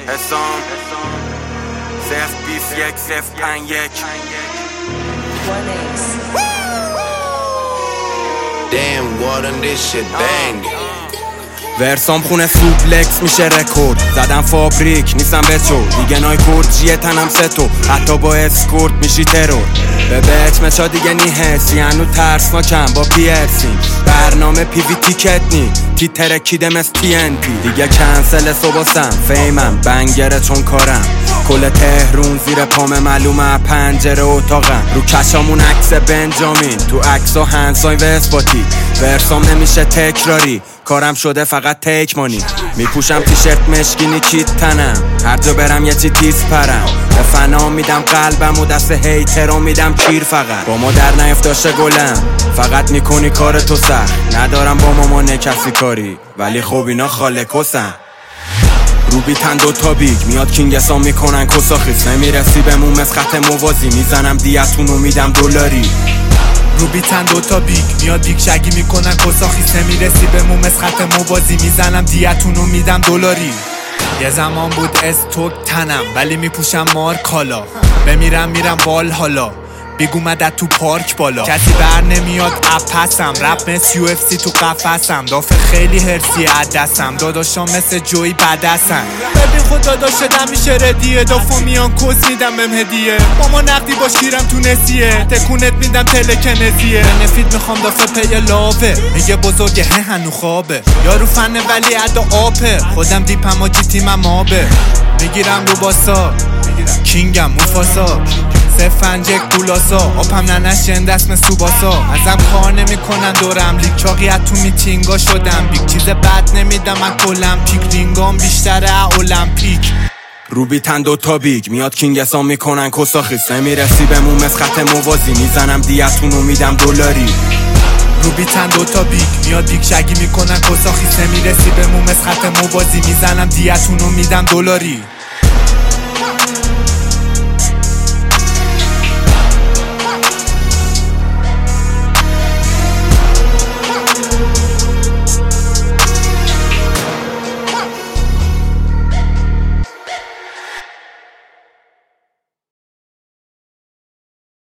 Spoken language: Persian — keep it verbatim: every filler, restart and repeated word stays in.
حسام صفر بیست یک صفر پنج یک. Damn, what on this shit bang. ورسام خونه سوپلکس میشه رکورد. زدم فابریک نیستم به تو دیگه، نای کورچیه تنم ستو، حتی با اسکورت میشی ترور. به بچ مچا دیگه نی حسی، هنو ترسناکم با پیرسین. برنامه پی وی تیکت نی تی ترکیده مثل تی ان پی. دیگه کنسل صبحسم فیمم بنگره چون کارم. کل تهرون زیر پام معلومه پنجره اتاقم. رو کشامون عکس بنجامین، تو عکسا هنسای و اثباتی. ورسام نمیشه تکراری، کارم شده فقط تک مانی. میپوشم تیشرت مشکینی کیت تنم، هر جا برم یه چی تیز پرم. به فنا میدم قلبم و دست هیترو میدم کیر. فقط با ما در نیفتاشه گلم، فقط میکنی کار تو سخت. ندارم با مامان کسی کاری، ولی خب اینا خاله کسن. رو بیتن دوتا بیگ میاد کینگسان میکنن کساخیس. نمیرسی به موم از خط موازی، میزنم دیتونو میدم دلاری. رو بیتن دوتا بیگ میاد بیگ شگی میکنن کساخیس. نمیرسی به موم از خط موازی، میزنم دیتونو میدم دلاری. یه زمان بود استوک تنم، ولی میپوشم مار کالا. بمیرم میرم وال حالا، بیگ اومده تو پارک بالا. کسی بر نمیاد اپسم، رپ مثل یو اف سی تو قفسم. دافه خیلی هرسی عدسم، داداشام مثل جوی بدسم. ببین خدا داشتم میشه ردیه، دافو میان کس میدم بهم هدیه. با ما نقدی باش گیرم تو نسیه، تکونت میدم تلکنزیه. بنفید میخوام دافه پی لاوه، میگه بزرگه هه هنو خوابه. یارو فن ولی ادا آپه، خودم دیپم و جی تیمم آبه. میگیرم رو باسا کینگم موفاسا، سفنجک پولاسا. آپم ننشن دست مثل سوباسا. ازم کار نمی کنن دورم، لیگ چاقیت تو میتینگا شدم. بیگ چیز بد نمیدم من کلم، پیک رینگام بیشتره المپیک. رو بیتن دوتا بیگ میاد کینگسان میکنن کساخیس. نمیرسی به موم از خط موازی، میزنم دیتونو میدم دلاری. رو بیتن دوتا بیگ میاد بیگ شگی میکنن کساخیس. نمیرسی به موم از خط موازی، میزنم دیتونو میدم دلاری.